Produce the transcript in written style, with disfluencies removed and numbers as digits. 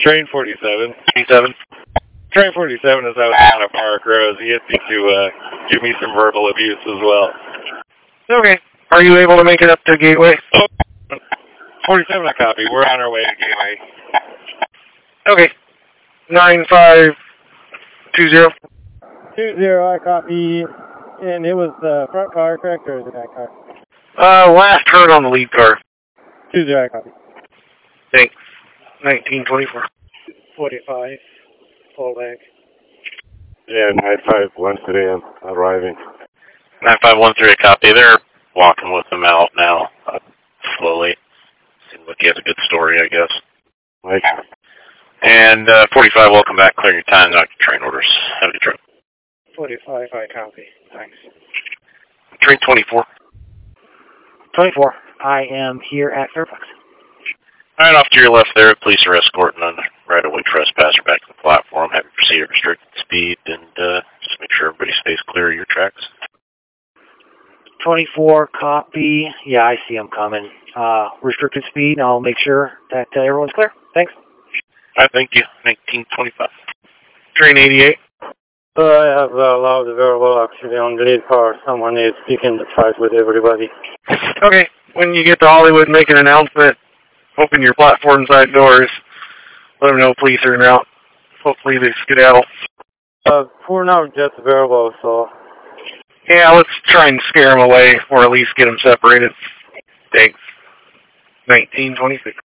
Train 47. 47. Train 47 is out down at Park Rose. He hit me to give me some verbal abuse as well. Okay. Are you able to make it up to Gateway? 47, I copy. We're on our way to Gateway. Okay. 9520. 20, I copy. And it was the front car, correct, or is it that car? Last heard on the lead car. 20, I copy. Thanks. 1924. 45, full back. Yeah, 951 today. I'm arriving. 9513, copy. They're walking with them out now, slowly. Seems like he has a good story, I guess. Mike. And 45, welcome back. Clear your time, not your train orders. Have a good trip. 45, I copy. Thanks. Train 24. 24, I am here at Fairfax. All right, off to your left there, police are escorting a right-of-way trespasser back to the platform. Have you proceed at restricted speed, and just make sure everybody stays clear of your tracks. 24, copy. Yeah, I see them coming. Restricted speed. I'll make sure that everyone's clear. Thanks. All right, thank you. 1925. Train 88. I have allowed a verbal actually on the lead car. Someone is speaking the fight with everybody. Okay, when you get to Hollywood, make an announcement. Open your platform side doors. Let them know police are en route. Hopefully they skedaddle. For now, just verbal, so... Yeah, let's try and scare them away, or at least get them separated. Thanks. 1926.